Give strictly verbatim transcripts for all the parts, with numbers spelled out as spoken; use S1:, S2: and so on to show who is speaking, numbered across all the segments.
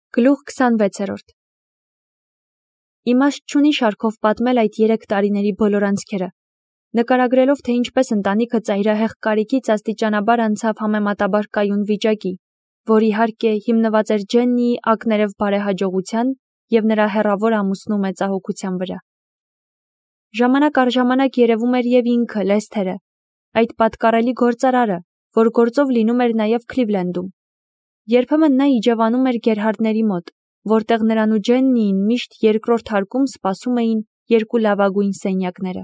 S1: Գլուխ քսանվեցերորդ Իմաստ չունի շարքով պատմել այդ երեք տարիների բոլոր անցքերը, նկարագրելով, թե ինչպես ընտանիքը ծայրահեղ կարիքից աստիճանաբար անցավ համեմատաբար կայուն վիճակի, որ իհարկե հիմնված էր Ջեննիի ակներև բարեհաջողության և նրա հեռավոր ամուսնու մեծահոգության վրա։ Ժամանակ առ ժամանակ երևում էր և ինքը, Լեսթերը, այդ պատկառելի գործարարը, որ գործով լինում էր նաև Քլիվլենդում։ Երբեմն նա իջևանում էր Գերհարդների մոտ, որտեղ նրան ու Ջեննիին միշտ երկրորդ հարկում սպասում էին երկու լավագույն սենյակները։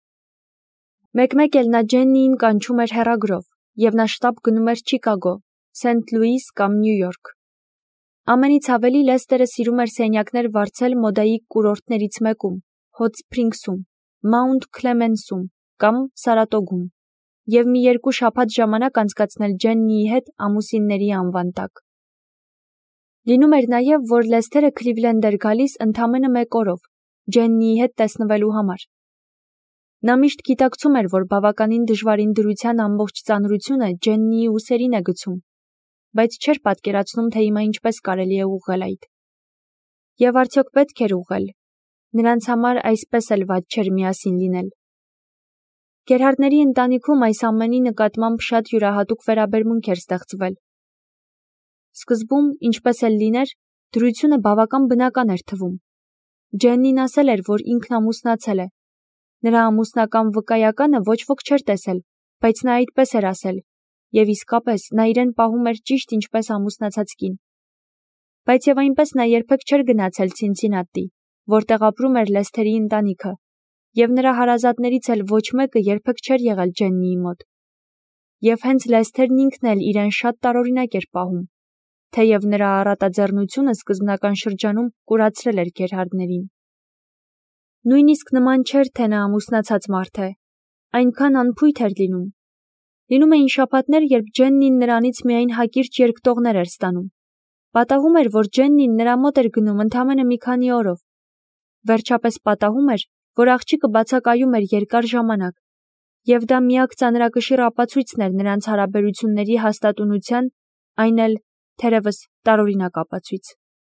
S1: Մեկ-մեկ էլ նա Ջեննիին կանչում էր հեռագրով, և նա շտապ գնում էր Չիկագո, Սենթ Լուիս կամ Նյու Յորք։ Ամենից ավելի Լեսթերը սիրում էր սենյակներ վարձել մոդայիկ կուրորտներից մեկում, Հոտ Սփրինգսում, Մաունտ Քլեմենսում կամ Սարատոգում, և մի երկու շաբաթ ժամանակ անցկացնել Ջեննիի հետ ամուսինների անվան տակ։ Լինում էր նաև, որ Լեսթերը Քլիվլենդ էր գալիս ընդամենը մեկ օրով, Ջեննիի հետ տեսնվելու համար։ Նա միշտ գիտակցում էր, որ բավականին դժվարին դրության ամբողջ ծանրությունը Ջեննիի ուսերին է գցում, բայց չէր պատկերացնում, թե հիմա ինչպես կարելի է ուղղել այդ։ Եվ արդյոք պետք էր ուղղել։ Նրանց համար այսպես էլ վատ չէր միասին լինել։ Գերհարդների ընտանիքում այս ամենի նկատմամբ շատ յուրահատուկ վերաբերմունք էր ստեղծվել։ Սկզբում, ինչպես էլ լիներ, դրությունը բավական բնական էր թվում։ Ջեննին ասել էր, որ ինքն ամուսնացել է։ Նրա ամուսնական վկայականը ոչ ոք չէր տեսել, բայց նա այդպես էր ասել, և իսկապես նա իրեն պահում էր ճիշտ ինչպես ամուսնացած կին։ Բայց և այնպես նա երբեք չէր գնացել Ցինցինատի, որտեղ ապրում էր Լեսթերի ընտանիքը, և նրա հարազատներից էլ ոչ մեկը երբեք չէր եղել Ջեննիի մոտ։ Եվ հենց Լեսթերն ինքն էլ իրեն շատ տարօրինակ էր պահում, թեև նրա առատաձեռնությունը սկզբնական շրջանում կուրացրել էր Գերհարդներին։ Նույնիսկ նման չէր, թե նա ամուսնացած մարդ է, այնքան անփույթ էր լինում։ Լինում էին շաբաթներ, երբ Ջեննին նրանից միայն հակիրճ երկտողներ էր ստանում։ Պատահում էր, որ Ջեննին նրա մոտ էր գնում ընդամենը մի քանի օրով։ Վերջապես պատահում էր, որ աղջիկը բացակայում էր երկար ժամանակ, և դա միակ ծանրակշիռ ապացույցն էր նրանց հարաբերությունների հաստատունության, այն էլ, թերևս, տարօրինակ ապացույց։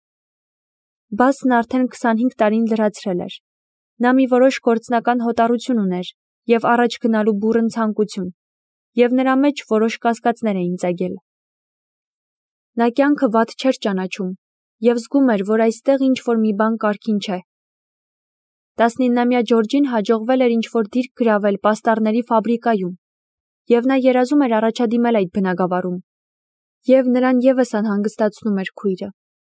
S1: Բասն արդեն քսանհինգ տարին լրացրել էր։ Նա մի որոշ գործնական հոտառություն ուներ և առաջ գնալու բուռն ցանկություն, և նրա մեջ որոշ կասկածներ էին ծագել։ Նա կյանքը վատ չէր ճանաչում և զգում էր, որ այստեղ ինչ-որ մի բան կարգին չէ։ տասնիննամյա Ջորջին հաջողվել էր ինչ-որ դիրք գրավել պաստառների ֆաբրիկայում, և նա երազում էր առաջադիմել այդ բնագավառում, և նրան ևս անհանգստացնում էր քույրը։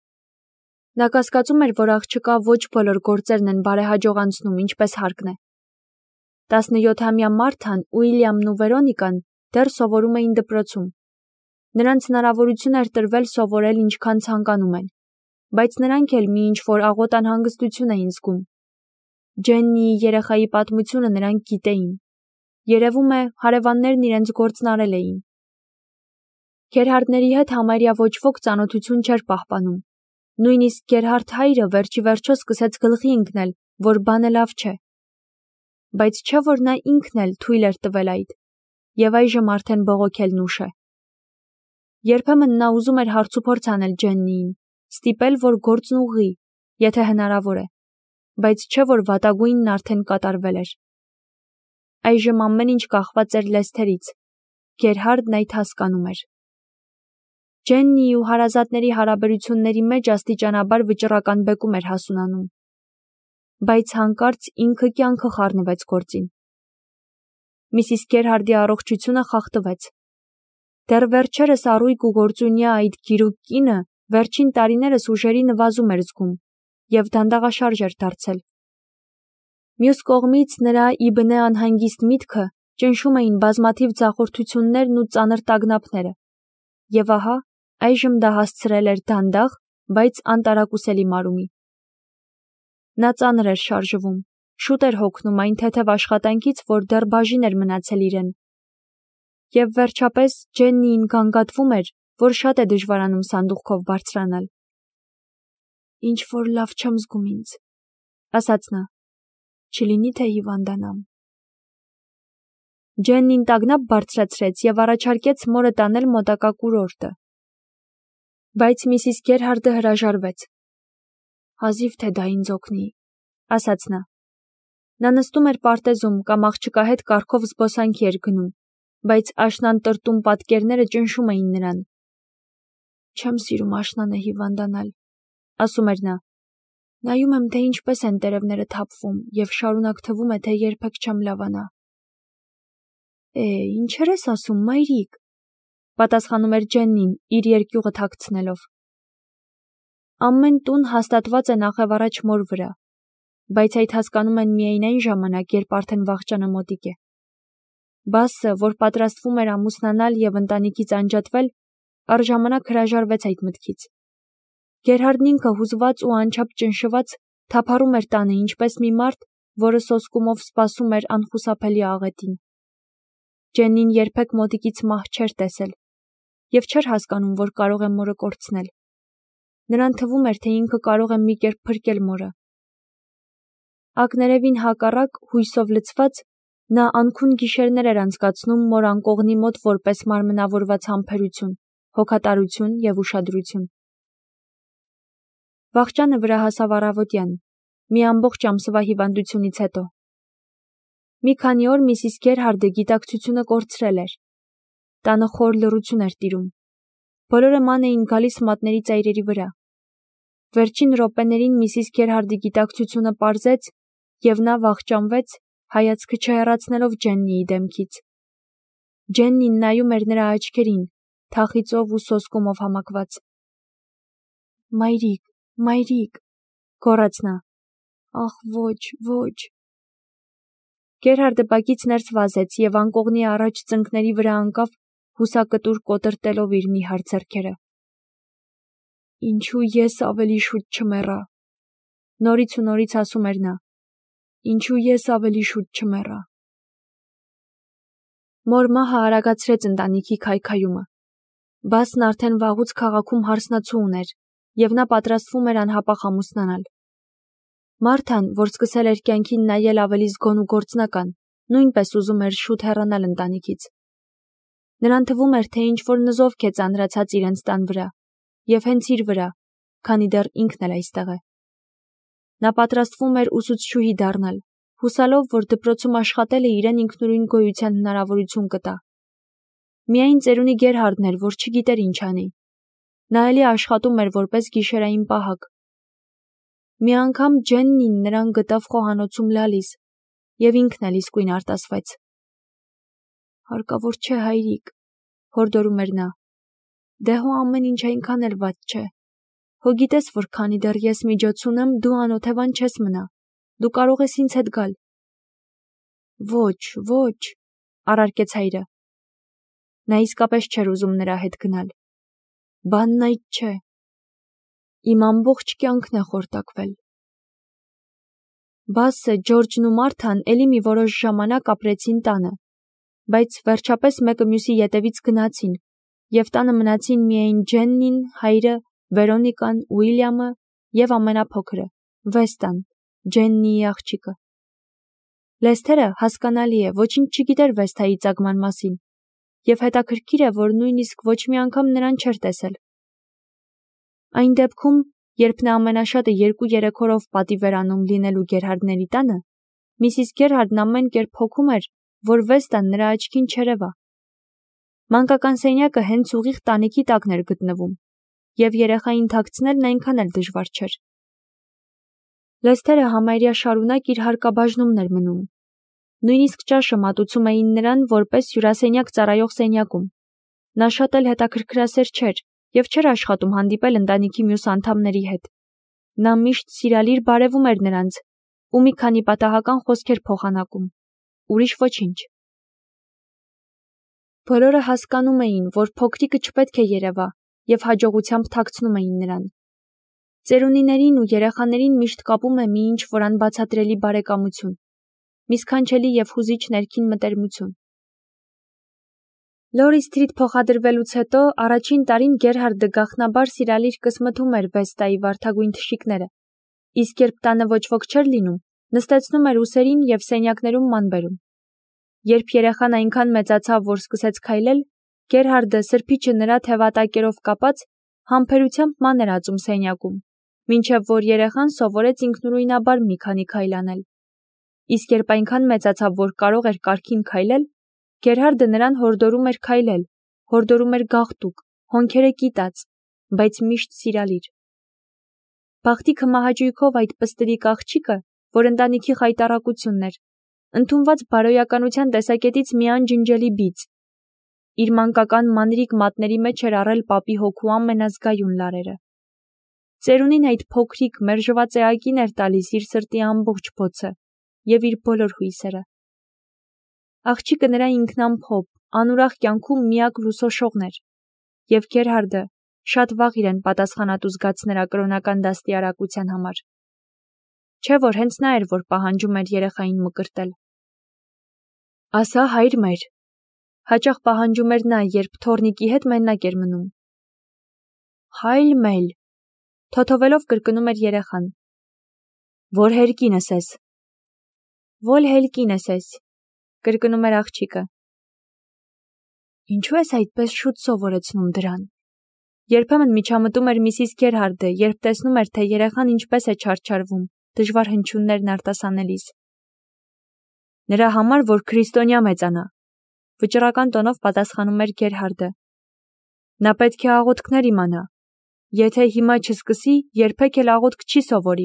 S1: Նա կասկածում էր, որ աղջկա ոչ բոլոր գործերն են բարեհաջող անցնում, ինչպես հարկն է։ տասնյոթամյա Մարթան, Ուիլյամն ու Վերոնիկան դեռ սովորում էին դպրոցում։ Նրանց հնարավորություն էր տրվել սովորել ինչքան ցանկանում են, բայց նրանք էլ մի ինչ-որ աղոտ անհանգստություն էին զգում։ Ջեննիի երեխայի պատմությունը նրանք գիտեին։ Երևում է, հարևաններն իրենց գործն արել էին։ Գերհարդների հետ համարյա ոչ ոք ծանոթություն չէր պահպանում։ Նույնիսկ Գերհարդ հայրը վերջի վերջո սկսեց գլխի ընկնել, որ բանը լավ չէ։ Բայց չէ՞ որ նա ինքն էլ թույլ էր տվել այդ, և այժմ արդեն բողոքելն ուշ է։ Երբեմն նա ուզում էր հարցուփորձ անել Ջեննիին, ստիպել, որ գործն ուղղի, եթե հնարավոր է, բայց չէ՞ որ վատագույնն արդեն կատարվել էր։ Այժմ ամեն ինչ կախված էր Լեսթերից։ Գերհարդն այդ հասկանում էր։ Ջեննիի ու հարազատների հարաբերությունների մեջ աստիճանաբար վճռական բեկում էր հասունանում։ Բայց հանկարծ ինքը կյանքը խառնվեց գործին։ Միսիս Գերհարդի առողջությունը խախտվեց։ Դեռ վերջերս առույգ ու գործունյա այդ գիրուկ կինը վերջին տարիներս ուժերի նվազում էր զգում և դանդաղաշարժ էր դարձել։ Մյուս կողմից նրա ի բնե անհանգիստ միտքը ճնշում էին բազմաթիվ ձախորդություններն ու ծանր տագնապները։ Եվ ահա, այժմ դա հասցրել էր դանդաղ, բայց անտարակուսելի մարումի։ Նա ծանր էր շարժվում, շուտ էր հոգնում այն թեթև աշխատանքից, որ դեռ բաժին էր մնացել իրեն։ Եվ վերջապես Ջեննիին գանգատվում էր, որ շատ է դժվարանում սանդուղքով բարձրանալ։ «Ինչ-որ լավ չեմ զգում ինձ», ասաց նա, «չլինի թե հիվանդանամ»։ Ջեննին տագնապ բարձրացրեց և առաջարկեց մորը տանել մոտակա կուրորտը։ Բայց Միսիս Գերհարդը հրաժարվեց։ Հազիվ թե դա ինձ օգնի, ասաց նա։ Նա նստում էր պարտեզում կամ աղջկա հետ կառքով զբոսանքի էր գնում, բայց աշնան տրտում պատկերները ճնշում էին նրան։ Չեմ սիրում աշնանը հիվանդանալ, ասում էր նա։ Նայում եմ, թե ինչպես են տերևները թափվում, և շարունակ թվում է, թե երբեք չեմ լավանա։ Է, ինչեր ես ասում, մայրիկ, պատասխանում էր Ջեննին, իր երկյուղը թաքցնելով։ Ամեն տուն հաստատված է նախևառաջ մոր վրա, բայց այդ հասկանում են միայն այն ժամանակ, երբ արդեն վախճանը մոտիկ է։ Բասը, որ պատրաստվում էր ամուսնանալ և ընտանիքից անջատվել, առժամանակ հրաժարվեց այդ մտքից։ Գերհարդն ինքը հուզված ու անչափ ճնշված թափառում էր տանը, ինչպես մի մարդ, որը սոսկումով սպասում էր անխուսափելի աղետին։ Ջեննին երբեք մոտիկից մահ չէր տեսել և չէր հասկանում, որ կարող է մորը կորցնել։ Նրան թվում էր, թե ինքը կարող է մի կերպ փրկել մորը։ Ակներևին հակառակ, հույսով լցված, նա անքուն գիշերներ էր անցկացնում մոր անկողնի մոտ որպես մարմնավորված համբերություն, հոգատարություն և ուշադրություն։ Վախճանը վրա հասավ առավոտյան, մի ամբողջ ամսվա հիվանդությունից հետո։ Մի քանի օր Միսիս Գերհարդը գիտակցությունը կորցրել էր։ Տանը խոր լռություն էր տիրում։ Բոլորը ման էին գալիս մատների ծայրերի վրա։ Վերջին րոպեներին Միսիս Գերհարդի գիտակցությունը պարզեց, և նա վախճանվեց, հայացքը չհեռացնելով Ջեննիի դեմքից։ Ջեննին նայում էր նրա աչքերին, թախիծով ու սոսկումով համակված։ Մայրիկ, մայրիկ, գոռաց նա։ Ախ, ոչ, ոչ։ Գերհարդը բակից ներս վազեց և անկողնի առաջ ծնկների վրա անկավ, հուսակտուր կոտրտելով իր նիհար ձեռքերը։ Ինչու ես ավելի շուտ չմեռա։ Նորից ու նորից ասում էր նա։ Ինչու ես ավելի շուտ չմեռա։ Մոր մահը արագացրեց ընտանիքի քայքայումը։ Բասն արդեն վաղուց քաղաքում հարսնացու ուներ, և նա պատրաստվում էր անհապաղ ամուսնանալ։ Մարթան, որ սկսել էր կյանքին նայել ավելի զգոն ու գործնական, նույնպես ուզում էր շուտ հեռանալ ընտանիքից։ Նրան թվում էր, թե ինչ-որ նզովք է ծանրացած իրենց տան վրա, և հենց իր վրա, քանի դեռ ինքն էլ այստեղ է։ Նա պատրաստվում էր ուսուցչուհի դառնալ, հուսալով, որ դպրոցում աշխատելը իրեն ինքնուրույն գոյության հնարավորություն կտա։ Միայն ծերունի Գերհարդն էր, որ չգիտեր ինչ անի։ Նա էլի աշխատում էր որպես գիշերային պահակ։ Մի անգամ Ջեննին նրան գտավ խոհանոցում լալիս, և ինքն էլ իսկույն արտասվեց։ Հարկավոր չէ, հայրիկ, հորդորում էր նա։ Դե հո ամեն ինչ այնքան էլ վատ չէ։ Հո գիտես, որ քանի դեռ ես միջոց ունեմ, դու անօթևան չես մնա։ Դու կարող ես ինձ հետ գալ։ Ոչ, ոչ, առարկեց հայրը։ Նա իսկապես չէր ուզում նրա հետ գնալ։ Բանն այդ չէ։ Իմ ամբողջ կյանքն է խորտակվել։ Բասը, Ջորջն ու Մարթան էլի մի որոշ ժամանակ ապրեցին տանը, բայց վերջապես մեկը մյուսի ետևից գնացին, և տանը մնացին միայն Ջեննին, հայրը, Վերոնիկան, Ուիլյամը և ամենափոքրը, Վեստան, Ջեննիի աղջիկը։ Լեսթերը, հասկանալի է, ոչինչ չգիտեր Վեստայի ծագման մասին, և հետաքրքիր է, որ նույնիսկ ոչ մի անգամ նրան չէր տեսել։ Այն դեպքում, երբ նա ամենաշատը երկու-երեք օրով պատիվ էր անում լինելու Գերհարդների տանը, Միսիս Գերհարդն ամեն կերպ հոգում էր, որ Վեստան նրա աչքին չերևա։ Մանկական սենյակը հենց ուղիղ տանիքի տակն էր գտնվում, և երեխային թաքցնելն այնքան էլ դժվար չէր։ Լեսթերը համարյա շարունակ իր հարկաբաժնումն էր մնում։ Նույնիսկ ճաշը մատուցում էին նրան որպես հյուրասենյակ ծառայող սենյակում։ Նա շատ էլ հետաքրքրասեր չէր և չէր աշխատում հանդիպել ընտանիքի մյուս անդամների հետ։ Նա միշտ սիրալիր բարևում էր նրանց ու մի քանի պատահական խոսքեր փոխանակում, ուրիշ ոչինչ։ Բոլորը հասկանում էին, որ փոքրիկը չպետք է երևա, և հաջողությամբ թաքցնում էին նրան։ Ծերունիներին ու երեխաներին միշտ կապում է մի ինչ-որ անբացատրելի բարեկամություն, մի սքանչելի և հուզիչ ներքին մտերմություն։ Լորի Սթրիթ փոխադրվելուց հետո առաջին տարին Գերհարդը գաղտնաբար սիրալիր կսմթում էր Վեստայի վարդագույն թշիկները, իսկ երբ տանը ոչ ոք չէր լինում, նստեցնում էր ուսերին և սենյակներում ման բերում։ Երբ երեխան այնքան մեծացավ, որ սկսեց քայլել, Գերհարդը, սրբիչը նրա թևատակերով կապած, Համբերությամբ ման էր ածում սենյակում, մինչև որ երեխան սովորեց ինքնուրույնաբար մի քանի քայլ անել։ Իսկ երբ այնքան մեծացավ, որ կարող էր կարգին քայլել, Գերհարդը նրան հորդորում էր քայլել, հորդորում էր գաղտուկ, հոնքերը կիտած, բայց միշտ սիրալիր։ Բախտի քմահաճույքով այդ պստլիկ աղջիկը, որ ընտանիքի խայտառակությունն էր, ընդունված բարոյականության տեսակետից մի անջնջելի բիծ, իր մանկական մանրիկ մատների մեջ էր առել պապի հոգու ամենազգայուն լարերը։ Ծերունին այդ փոքրիկ մերժված էակին էր տալիս իր սրտի ամբողջ բոցը և իր բոլոր հույսերը։ Աղջիկը նրա ինքնամփոփ, անուրախ կյանքում միակ լուսոշողն էր, և Գերհարդը շատ վաղ իրեն պատասխանատու զգաց նրա կրոնական դաստիարակության համար։ Չէ՞ որ հենց նա էր, որ պահանջում էր երեխային մկրտել։ Ասա հայր մեր, հաճախ պահանջում էր նա, երբ թոռնիկի հետ մենակ էր մնում։ Հայր meil, թոթովելով կրկնում էր երեխան։ Որ հերկինս ես։ Որ հերկինս ես, կրկնում էր աղջիկը։ Ինչու ես այդպես շուտ սովորեցնում դրան։ Երբեմն միջամտում էր Միսիս Գերհարդը, երբ տեսնում էր, թե երեխան ինչպես է չարչարվում, դժվար հնչյուններն արտասանելիս։ Նրա համար, որ քրիստոնյա մեծանա, վճռական տոնով պատասխանում էր Գերհարդը։ Նա պետք է աղոթքներ իմանա։ Եթե հիմա չսկսի, երբեք էլ աղոթք չի սովորի։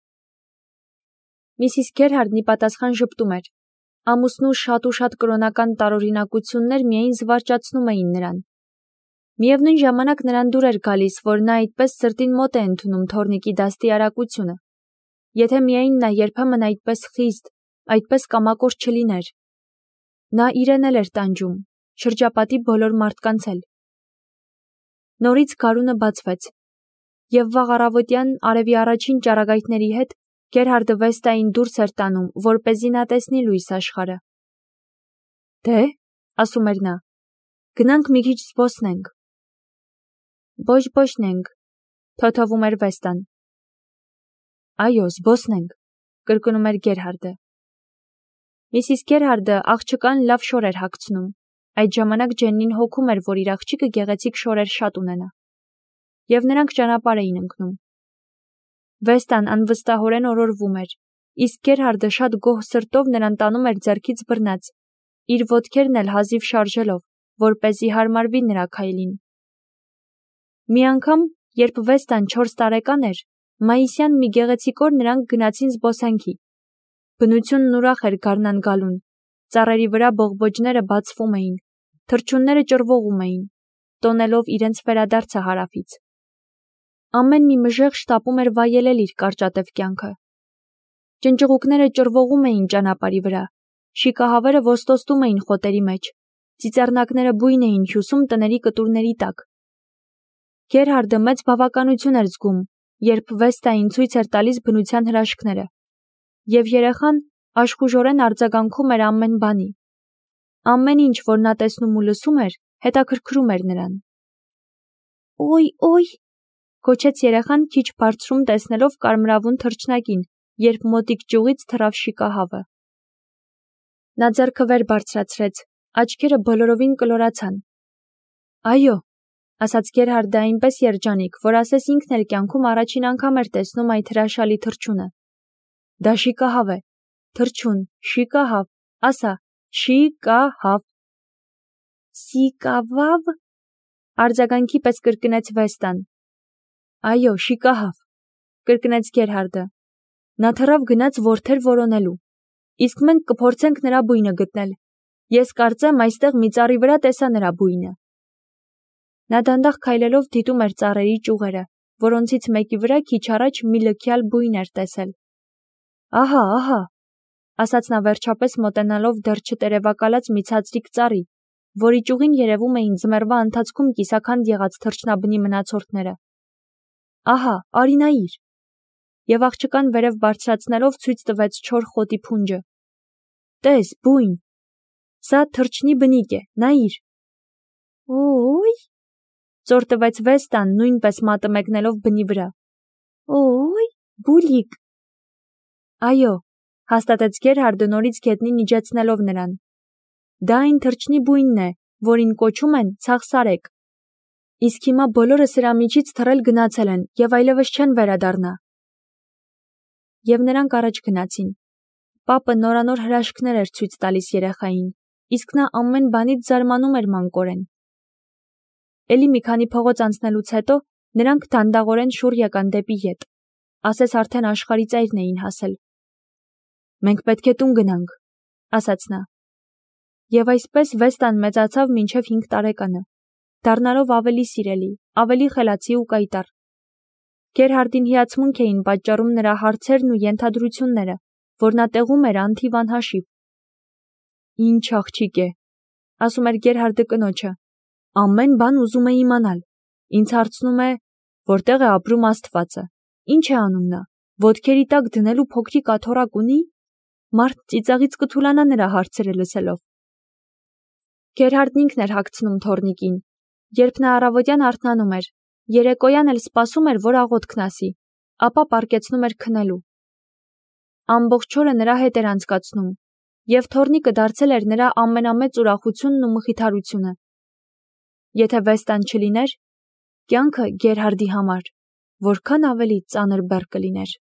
S1: Միսիս Գերհարդն ի պատասխան ժպտում էր։ Ամուսնու շատ ու շատ կրոնական տարօրինակություններ միայն զվարճացնում էին նրան։ Միևնույն ժամանակ նրան դուր էր գալիս, որ նա այդպես սրտին մոտ է ընդունում թոռնիկի դաստիարակությունը։ Եթե միայն նա երբեմն այդպես խիստ, այդպես կամակոր չլիներ։ Նա իրեն էլ էր տանջում, շրջապատի բոլոր մարդկանց էլ։ Նորից գարունը բացվեց, և վաղ առավոտյան արևի առաջին ճառագայթների հետ Գերհարդը Վեստային դուրս էր տանում, որպեսզի նա տեսնի լույս աշխարհը։ Դե, ասում էր նա, գնանք մի քիչ զբոսնենք։ Բոժ-բոժնենք, թոթովում էր Վեստան։ Այո, զբոսնենք, կրկնում էր Գերհարդը։ Միսիս Գերհարդը աղջկան լավ շոր էր հագցնում։ Այդ ժամանակ Ջեննին հոգում էր, որ իր աղջիկը գեղեցիկ շորեր շատ ունենա։ Եվ նրանք ճանապարհ էին ընկնում։ Վեստան անվստահորեն օրորվում էր, իսկ Գերհարդը շատ գոհ սրտով նրան տանում էր ձեռքից բռնած, իր ոտքերն էլ հազիվ շարժելով, որպեսզի հարմարվի նրա քայլին։ Մի անգամ, երբ Վեստան չորս տարեկան էր, մայիսյան մի գեղեցիկ օր նրանք գնացին զբոսանքի։ Բնությունն ուրախ էր գարնան գալուն, ծառերի վրա բողբոջները բացվում էին, թռչունները ճռվողում էին, տոնելով իրենց վերադարձը հարավից։ Ամեն մի մժեղ շտապում էր վայելել իր կարճատև կյանքը։ Ճնճղուկները ճռվողում էին ճանապարհի վրա, շիկահավերը ոստոստում էին խոտերի մեջ, ծիծեռնակները բույն էին հյուսում տների կտուրների տակ։ Գերհարդը մեծ բավականություն էր զգում, երբ Վեստային ցույց էր տալիս բնության հրաշքները, և երեխան աշխուժորեն արձագանքում էր ամեն բանի։ Ամեն ինչ, որ նա տեսնում ու լսում էր, հետաքրքրում էր նրան։ Ոյ, ոյ, գոչեց երեխան քիչ բարձրում տեսնելով կարմրավուն թռչնակին, երբ մոտիկ ճյուղից թռավ շիկահավը։ Նա ձեռքը վեր բարձրացրեց, աչքերը բոլորովին կլորացան։ Այո, ասաց Գերհարդը այնպես երջանիկ, որ ասես ինքն էլ կյանքում առաջին անգամ էր տեսնում այդ հրաշալի թռչունը։ Դա շիկահավ է, թռչուն, շիկահավ, ասա, շիկահավ։ Սիկավավ, արձագանքի պես կրկնեց Վեստան։ Այո, շիկահավ, կրկնեց Գերհարդը։ Նա թռավ գնաց որդեր որոնելու։ Իսկ մենք կփորձենք նրա բույնը գտնել։ Ես կարծեմ այստեղ մի ծառի վրա տեսա նրա բույնը։ Նա դանդաղ քայլելով դիտում էր ծառերի ճյուղերը, որոնցից մեկի վրա քիչ առաջ մի լքյալ բույն էր տեսել։ Ահա, ահա, ասաց նա վերջապես մոտենալով դեռ չտերևակալած մի ցածրիկ ծառի, որի ճյուղին երևում էին ձմեռվա ընթացքում կիսաքանդ եղած թռչնաբնի մնացորդները։ Ահա, արի նայիր։ Եվ աղջկան վերև բարձրացնելով ցույց տվեց չոր խոտի փունջը։ Տես, բույն։ Սա թռչնի բնիկ է, նայիր։ Օй, ծոր տվեց Վեստան, նույնպես մատը մեկնելով բնի վրա։ Օй, բուլիկ։ Այո, հաստատեց Գերհարդը նորից գետնին իջեցնելով նրան։ Դա այն թռչնի բույնն է, որին կոչում են ցաղսարեկ։ Իսկ հիմա բոլորը սրա միջից թռել գնացել են եւ այլևս չեն վերադառնա։ Եվ նրանք առաջ գնացին։ Պապը նորանոր հրաշքներ էր ցույց տալիս երեխային, իսկ նա ամեն բանից զարմանում էր մանկորեն։ Էլի մի քանի փողոց անցնելուց հետո նրանք դանդաղորեն շուռ եկան դեպի ետ, ասես արդեն աշխարհի ծայրն էին հասել։ Մենք պետք է տուն գնանք, ասաց նա։ Եվ այսպես Վեստան մեծացավ մինչև հինգ տարեկանը, դառնալով ավելի սիրելի, ավելի խելացի ու կայտառ։ Գերհարդին հիացմունք էին պատճառում նրա հարցերն ու ենթադրությունները, որ նա տեղում էր անթիվ անհաշիվ։ Ինչ աղջիկ է, ասում էր Գերհարդը կնոջը, ամեն բան ուզում է իմանալ։ Ինձ հարցնում է, որտեղ է ապրում Աստվածը, ինչ է անում նա, ոտքերի տակ դնելու փոքրիկ աթոռակ ունի։ Մարդ ծիծաղից կթուլանա նրա հարցերը լսելով։ Գերհարդն ինքն էր հագցնում թոռնիկին, երբ նա առավոտյան արթնանում էր, երեկոյան էլ սպասում էր, որ աղոթքն ասի, ապա պառկեցնում էր քնելու։ Ամբողջ օրը նրա հետ էր անցկացնում, եւ թոռնիկը դարձել էր նրա ամենամեծ ուրախությունն ու մխիթարությունը։ Եթե Վեստան չլիներ, կյանքը Գերհարդի համար որքան ավելի ծանր բեռ կլիներ։